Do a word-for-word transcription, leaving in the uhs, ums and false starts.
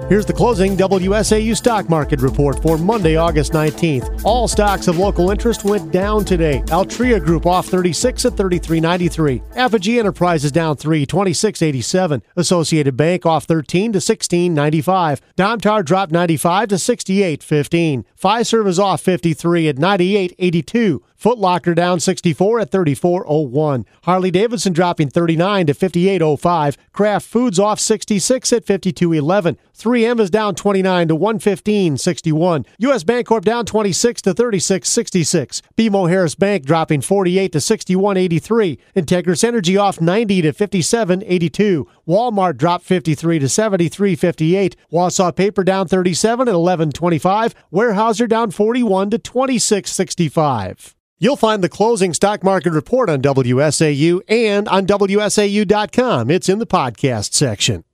Here's the closing W S A U stock market report for Monday, August nineteenth. All stocks of local interest went down today. Altria Group off thirty-six at thirty-three ninety-three. Apogee Enterprises down three, twenty-six eighty-seven. Associated Bank off thirteen to sixteen ninety-five. Domtar dropped ninety-five to sixty-eight fifteen. Fiserv is off fifty-three at ninety-eight eighty-two. Foot Locker down sixty-four at thirty-four oh one. Harley-Davidson dropping thirty-nine to fifty-eight oh five. Kraft Foods off sixty-six at fifty-two eleven. three M is down twenty-nine to one fifteen sixty-one. U S Bancorp down twenty-six to thirty-six sixty-six. B M O Harris Bank dropping forty-eight to sixty-one eighty-three. Integris Energy off ninety to fifty-seven eighty-two. Walmart dropped fifty-three to seventy-three fifty-eight. Wausau Paper down thirty-seven at eleven twenty-five. Weyerhaeuser down forty-one to twenty-six sixty-five. You'll find the closing stock market report on W S A U and on W S A U dot com. It's in the podcast section.